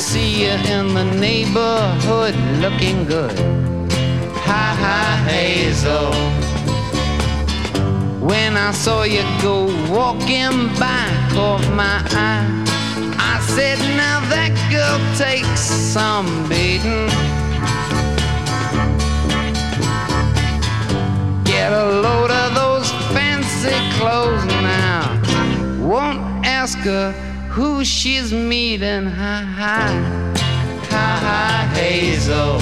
see you in the neighborhood looking good. Hi, hi, Hazel. When I saw you go walking by, caught my eye. I said, now that girl takes some beating. Get a load of those fancy clothes now. Won't ask her who she's meeting. Hi, hi, hi, hi, Hazel.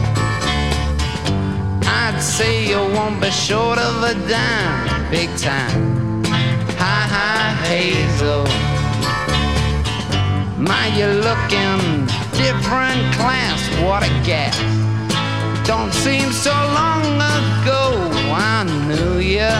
I'd say you won't be short of a dime, big time. Hi, hi, Hazel. My, you're looking different class, what a gas. Don't seem so long ago I knew ya.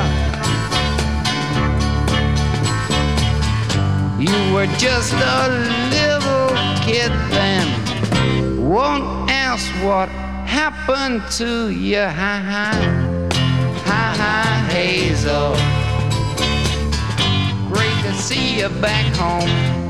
You were just a little kid then. Won't ask what happened to you. Hi, hi, hi, hi, Hazel. Great to see you back home.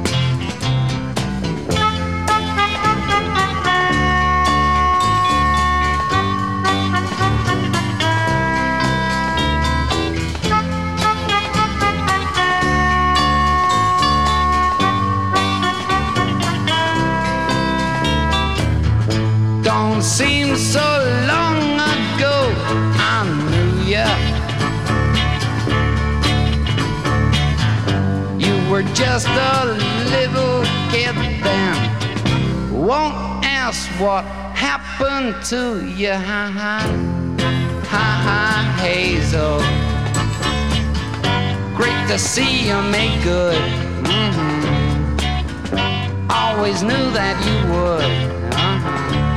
Don't seem so long ago I knew ya. You were just a little kid then. Won't ask what happened to you. Ha ha, ha ha, Hazel. Great to see you make good. Always knew that you would.